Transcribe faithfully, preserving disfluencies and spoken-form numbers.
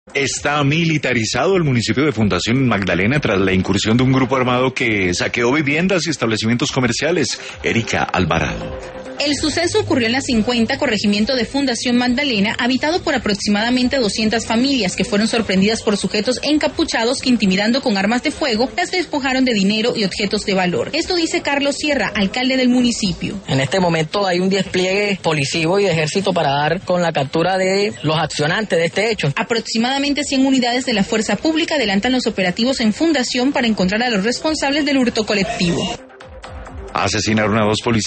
Está militarizado el municipio de Fundación Magdalena tras la incursión de un grupo armado que saqueó viviendas y establecimientos comerciales. Erika Alvarado. El suceso ocurrió en la cincuenta, corregimiento de Fundación Magdalena, habitado por aproximadamente doscientas familias que fueron sorprendidas por sujetos encapuchados que, intimidando con armas de fuego, las despojaron de dinero y objetos de valor. Esto dice Carlos Sierra, alcalde del municipio. En este momento hay un despliegue policivo y de ejército para dar con la captura de los accionantes de este hecho. Aproximadamente cien unidades de la fuerza pública adelantan los operativos en Fundación para encontrar a los responsables del hurto colectivo. Asesinaron a dos policías.